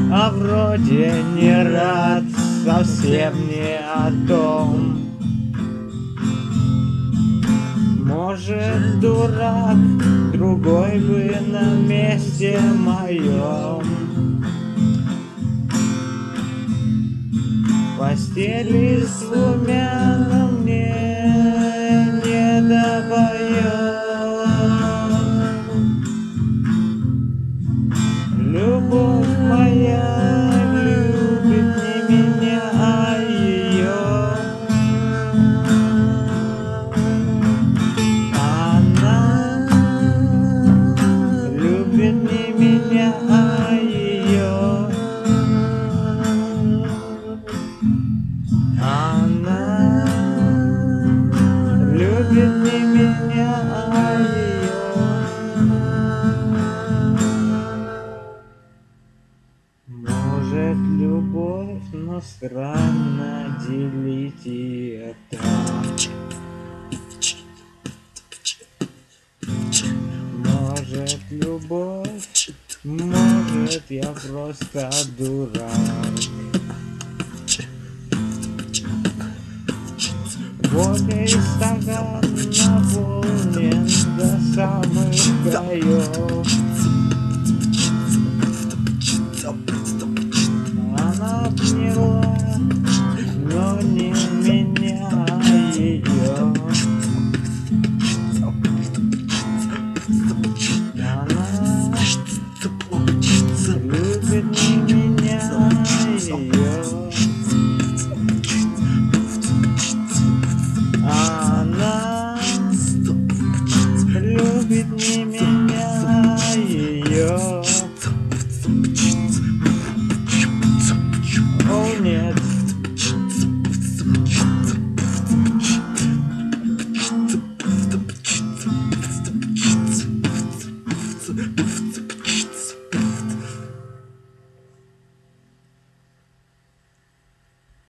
а вроде не рад, совсем не о том. Может, дурак, другой бы на месте моем в постели с двумя, но мне не допоем. Любовь моя любит не меня, а ее. Она любит не меня, а ее. Она любит не меня, а ее. Может, любовь, но странно делить ее так. Может, любовь, может, я просто дурак. Волей стакан наполнен до самых краев. Она обняла, но не меня, а ее. Она любит не меня, а ее.